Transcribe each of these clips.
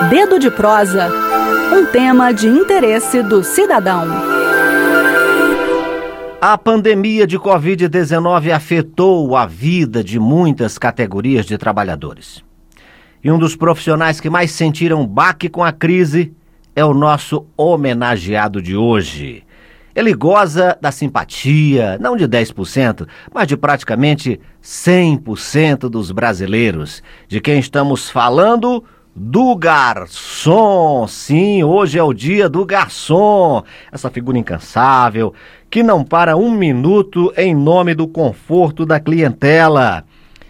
Dedo de prosa, um tema de interesse do cidadão. A pandemia de Covid-19 afetou a vida de muitas categorias de trabalhadores. E um dos profissionais que mais sentiram baque com a crise é o nosso homenageado de hoje. Ele goza da simpatia, não de 10%, mas de praticamente 100% dos brasileiros. De quem estamos falando? Do garçom. Sim, hoje é o dia do garçom. Essa figura incansável que não para um minuto em nome do conforto da clientela.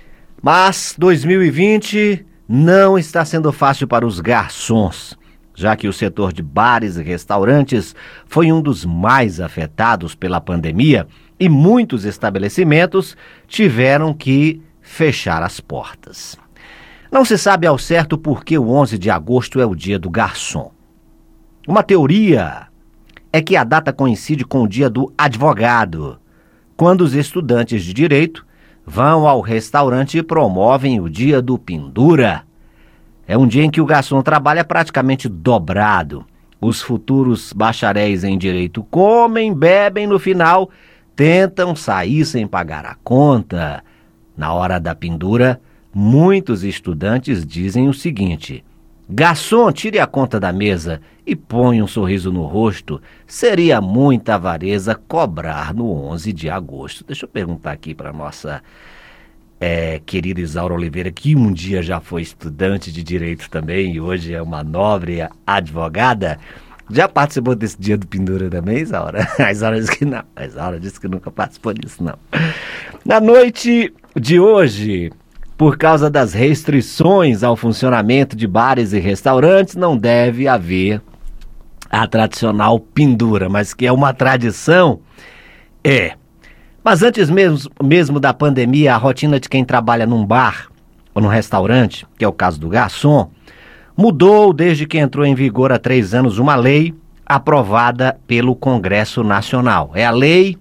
Mas 2020 não está sendo fácil para os garçons, já que o setor de bares e restaurantes foi um dos mais afetados pela pandemia e muitos estabelecimentos tiveram que fechar as portas. Não se sabe ao certo por que o 11 de agosto é o dia do garçom. Uma teoria é que a data coincide com o dia do advogado, quando os estudantes de direito vão ao restaurante e promovem o dia do pendura. É um dia em que o garçom trabalha praticamente dobrado. Os futuros bacharéis em direito comem, bebem, no final tentam sair sem pagar a conta. Na hora da pendura, muitos estudantes dizem o seguinte: garçom, tire a conta da mesa e põe um sorriso no rosto. Seria muita avareza cobrar no 11 de agosto. Deixa eu perguntar aqui para a nossa querida Isaura Oliveira, que um dia já foi estudante de direito também e hoje é uma nobre advogada. Já participou desse dia do pendura também, Isaura? A Isaura disse que não. A Isaura disse que nunca participou disso, não. Na noite de hoje, por causa das restrições ao funcionamento de bares e restaurantes, não deve haver a tradicional pendura, mas que é uma tradição, Mas antes mesmo da pandemia, a rotina de quem trabalha num bar ou num restaurante, que é o caso do garçom, mudou desde que entrou em vigor há 3 anos uma lei aprovada pelo Congresso Nacional. É a Lei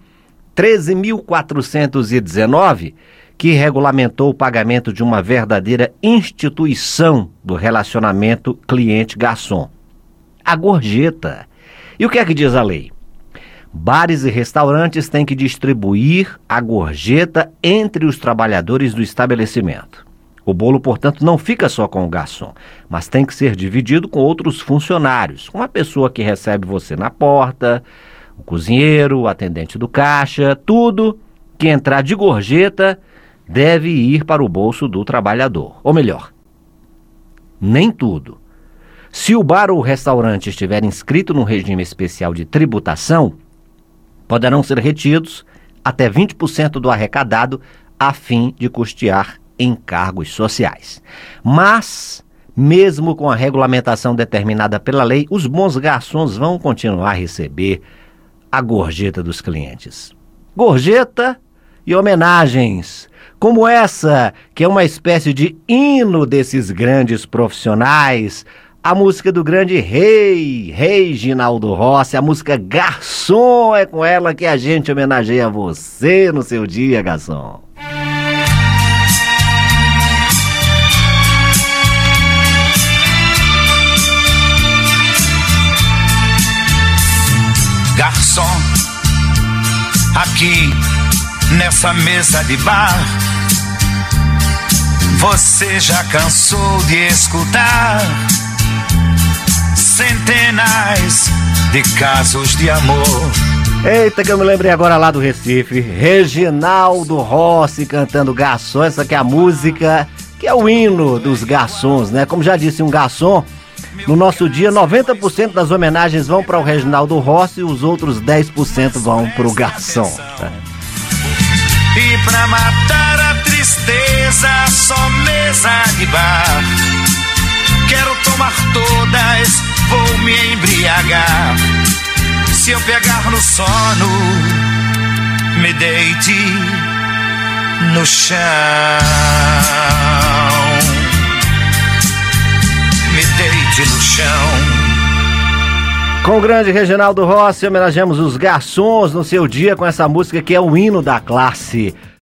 13.419, que regulamentou o pagamento de uma verdadeira instituição do relacionamento cliente-garçom: a gorjeta. E o que é que diz a lei? Bares e restaurantes têm que distribuir a gorjeta entre os trabalhadores do estabelecimento. O bolo, portanto, não fica só com o garçom, mas tem que ser dividido com outros funcionários, com a pessoa que recebe você na porta, o cozinheiro, o atendente do caixa. Tudo que entrar de gorjeta deve ir para o bolso do trabalhador. Ou melhor, nem tudo. Se o bar ou o restaurante estiver inscrito no regime especial de tributação, poderão ser retidos até 20% do arrecadado a fim de custear encargos sociais. Mas, mesmo com a regulamentação determinada pela lei, os bons garçons vão continuar a receber a gorjeta dos clientes. Gorjeta e homenagens, como essa, que é uma espécie de hino desses grandes profissionais. A música do grande Reginaldo Rossi, a música Garçom, é com ela que a gente homenageia você no seu dia, garçom. Garçom, aqui nessa mesa de bar, você já cansou de escutar centenas de casos de amor. Eita, que eu me lembrei agora lá do Recife, Reginaldo Rossi cantando Garçom. Essa que é a música, que é o hino dos garçons, né? Como já disse um garçom, no nosso dia 90% das homenagens vão para o Reginaldo Rossi e os outros 10% vão para o garçom. E pra matar a tristeza, só mesa de bar. Quero tomar todas, vou me embriagar. Se eu pegar no sono, me deite no chão. Me deite no chão. Com o grande Reginaldo Rossi, homenageamos os garçons no seu dia com essa música que é o hino da classe.